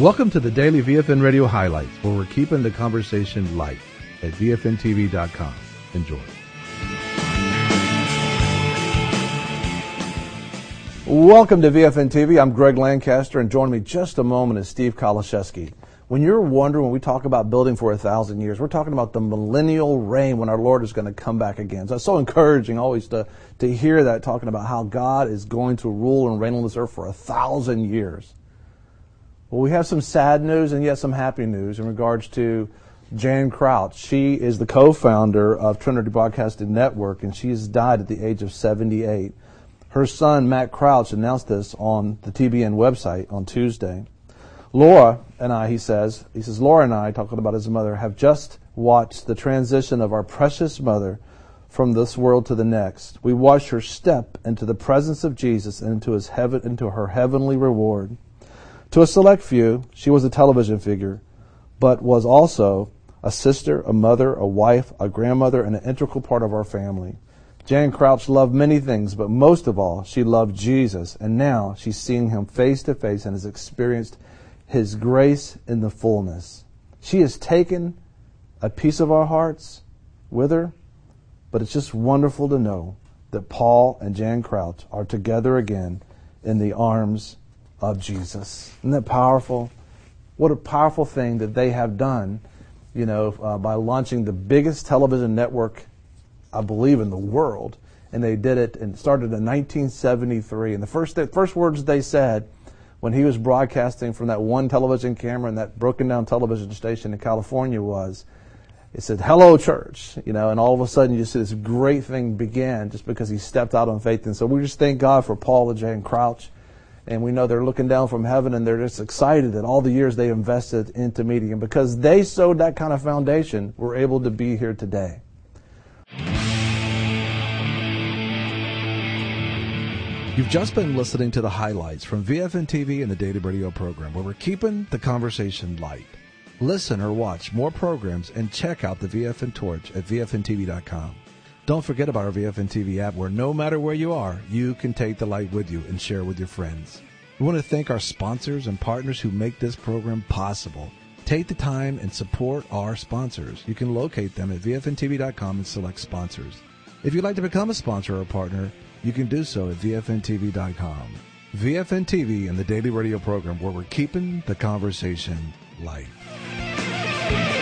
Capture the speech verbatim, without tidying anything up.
Welcome to the Daily V F N Radio Highlights, where we're keeping the conversation light at V F N T V dot com. Enjoy. Welcome to V F N T V. I'm Greg Lancaster, and joining me just a moment is Steve Kaliszewski. When you're wondering, when we talk about building for a thousand years, we're talking about the millennial reign when our Lord is going to come back again. So it's so encouraging always to, to hear that, talking about how God is going to rule and reign on this earth for a thousand years. Well, we have some sad news and yet some happy news in regards to Jan Crouch. She is the co-founder of Trinity Broadcasting Network, and she has died at the age of seventy-eight. Her son, Matt Crouch, announced this on the T B N website on Tuesday. Laura and I, he says, he says, Laura and I, talking about his mother, have just watched the transition of our precious mother from this world to the next. We watched her step into the presence of Jesus and into his heaven, into her heavenly reward. To a select few, she was a television figure, but was also a sister, a mother, a wife, a grandmother, and an integral part of our family. Jan Crouch loved many things, but most of all, she loved Jesus, and now she's seeing him face to face and has experienced his grace in the fullness. She has taken a piece of our hearts with her, but it's just wonderful to know that Paul and Jan Crouch are together again in the arms of Jesus. Isn't that powerful? What a powerful thing that they have done, you know, uh, by launching the biggest television network, I believe, in the world. And they did it and started in nineteen seventy-three. And the first the first words they said when he was broadcasting from that one television camera in that broken down television station in California was, it said, "Hello, church," you know, and all of a sudden you see this great thing began just because he stepped out on faith. And so we just thank God for Paul and Jan Crouch. And we know they're looking down from heaven and they're just excited that all the years they invested into media. And because they sowed that kind of foundation, we're able to be here today. You've just been listening to the highlights from V F N T V and the Daily Radio program, where we're keeping the conversation light. Listen or watch more programs and check out the V F N Torch at V F N T V dot com. Don't forget about our V F N T V app, where no matter where you are, you can take the light with you and share with your friends. We want to thank our sponsors and partners who make this program possible. Take the time and support our sponsors. You can locate them at V F N T V dot com and select sponsors. If you'd like to become a sponsor or a partner, you can do so at V F N T V dot com. V F N T V and the Daily Radio program, where we're keeping the conversation light.